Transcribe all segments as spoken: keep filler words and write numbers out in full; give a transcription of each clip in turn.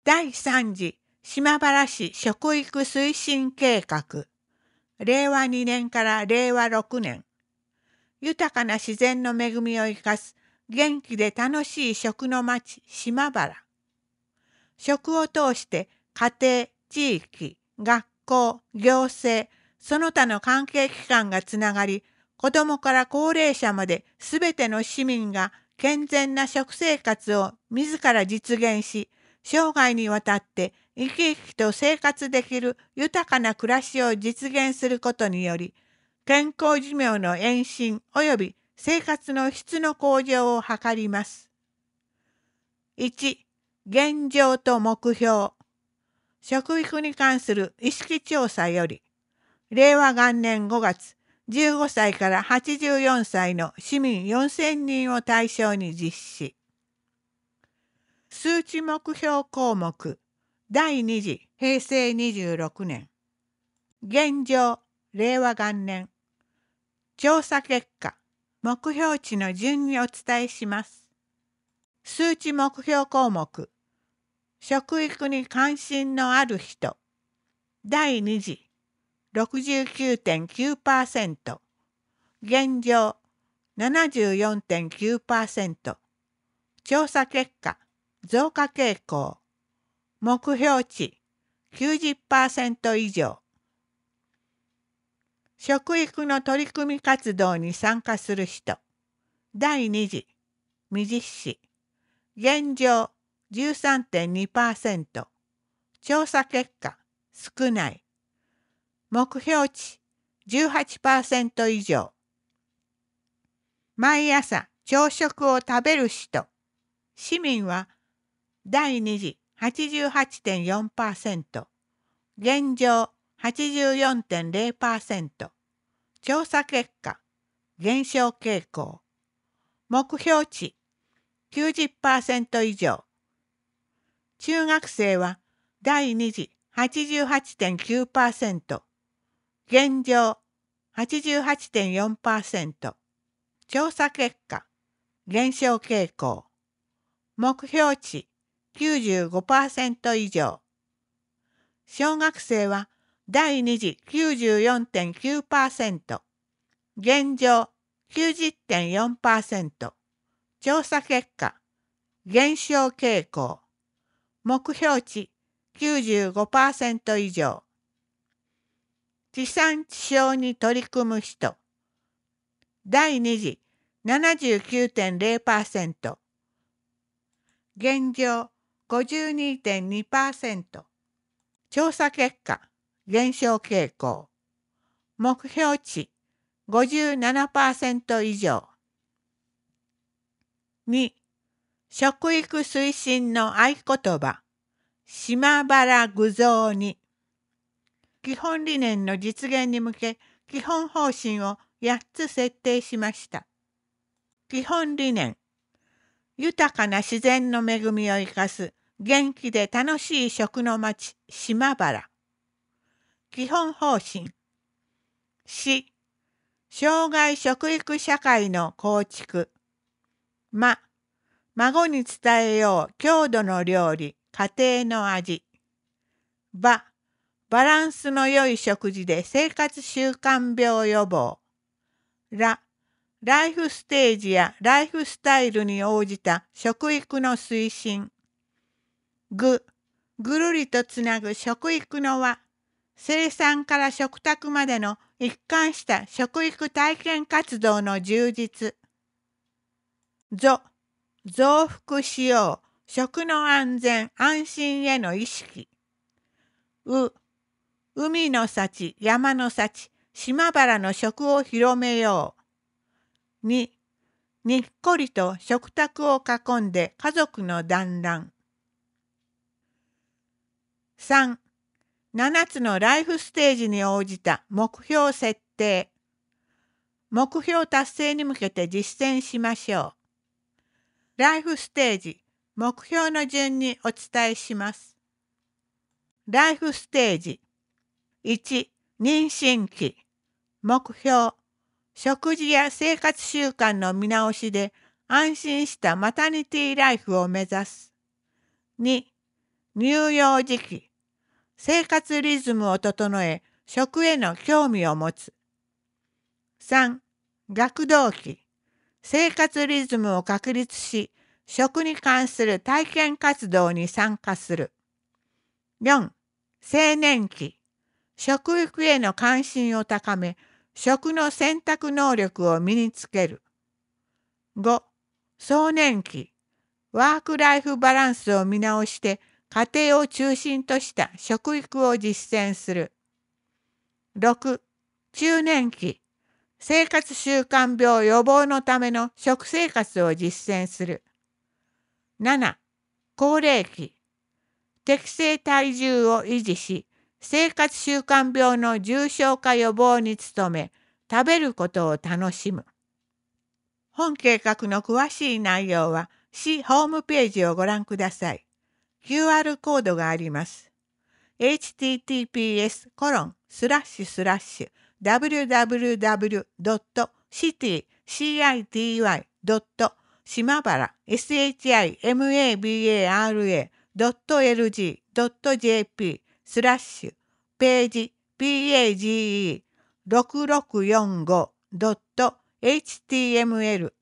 だいさん次島原市食育推進計画、れいわにねんかられいわろくねん、豊かな自然の恵みを生かす元気で楽しい食の町島原。食を通して家庭、地域、学校、行政、その他の関係機関がつながり、子どもから高齢者まですべての市民が健全な食生活を自ら実現し、生涯にわたって生き生きと生活できる豊かな暮らしを実現することにより、健康寿命の延伸及び生活の質の向上を図ります。いち、現状と目標。食育に関する意識調査より、れいわ元年ごがつ、じゅうごさいからはちじゅうよんさいの市民よんせんにんを対象に実施。数値目標項目だいに次へいせいにじゅうろくねん。現状、れいわ元年。調査結果、目標値の順にお伝えします。数値目標項目、食育に関心のある人。だいに次、ろくじゅうきゅうてんきゅうパーセント。現状、ななじゅうよんてんきゅうパーセント。調査結果、増加傾向。目標値、きゅうじゅっパーセント 以上。食育の取り組み活動に参加する人。だいに次、未実施。現状、じゅうさんてんにパーセント。調査結果、少ない。目標値、じゅうはちパーセント 以上。毎朝朝食を食べる人。市民は、だいに次 はちじゅうはちてんよんパーセント。現状 はちじゅうよんてんゼロパーセント。調査結果、減少傾向。目標値、きゅうじゅっパーセント 以上。中学生は、だいに次 はちじゅうはちてんきゅうパーセント。現状 はちじゅうはちてんよんパーセント。調査結果、減少傾向。目標値 きゅうじゅうごパーセント 以上。小学生はだいに次 きゅうじゅうよんてんきゅうパーセント。現状 きゅうじゅってんよんパーセント。調査結果、減少傾向。目標値 きゅうじゅうごパーセント 以上。地産地消に取り組む人。だいに次 ななじゅうきゅうてんゼロパーセント。現状 ごじゅうにてんにパーセント。調査結果、減少傾向。目標値 ごじゅうななパーセント 以上。に、食育推進の合言葉、島原具雑煮。基本理念の実現に向け、基本方針をやっつ設定しました。基本理念、豊かな自然の恵みを生かす元気で楽しい食の町島原。基本方針、し、生涯食育社会の構築。ま、孫に伝えよう郷土の料理、家庭の味。ば、バランスの良い食事で生活習慣病予防。ら、ライフステージやライフスタイルに応じた食育の推進。ぐ、ぐるりとつなぐ食育の輪。生産から食卓までの一貫した食育体験活動の充実。ぞ、増幅しよう食の安全安心への意識。う、海の幸山の幸島原の食を広めよう。に、にっこりと食卓を囲んで家族の団らん。さん、ななつのライフステージに応じた目標設定。目標達成に向けて実践しましょう。ライフステージ、目標の順にお伝えします。ライフステージ。いち、妊娠期。目標、食事や生活習慣の見直しで安心したマタニティライフを目指す。に、 乳幼児期、生活リズムを整え、食への興味を持つ。さん、学童期、生活リズムを確立し、食に関する体験活動に参加する。よん、青年期、食育への関心を高め、食の選択能力を身につける。ご、壮年期、ワークライフバランスを見直して家庭を中心とした食育を実践する。ろく、中年期、生活習慣病予防のための食生活を実践する。なな、高齢期、適正体重を維持し、生活習慣病の重症化予防に努め、食べることを楽しむ。本計画の詳しい内容は、市ホームページをご覧ください。キューアール コードがあります。エイチティーティーピーエスコロンスラッシュスラッシュダブリューダブリューダブリュードットシティシーアイティーワイドット島原 シマバラ ドットエルジードットジェーピー スラッシュページ ペーろくろくよんごドットエイチティーエムエル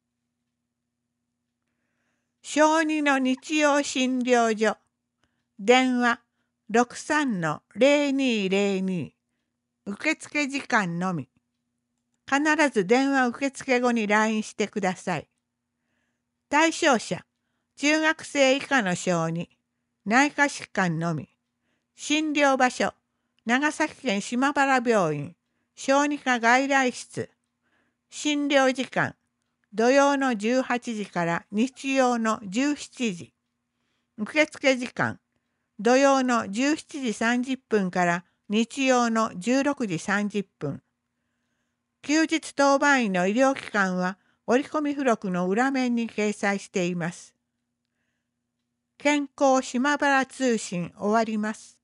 小児の日曜診療所電話 ろくさんのゼロにーゼロに 受付時間のみ。必ず電話受付後に ライン してください。対象者、中学生以下の小児、内科疾患のみ。診療場所、長崎県島原病院、小児科外来室。診療時間、土曜のじゅうはちじから日曜のじゅうしちじ。受付時間、土曜のじゅうしちじさんじゅっぷんから日曜のじゅうろくじさんじゅっぷん。休日当番員の医療機関は折り込み付録の裏面に掲載しています。健康島原通信終わります。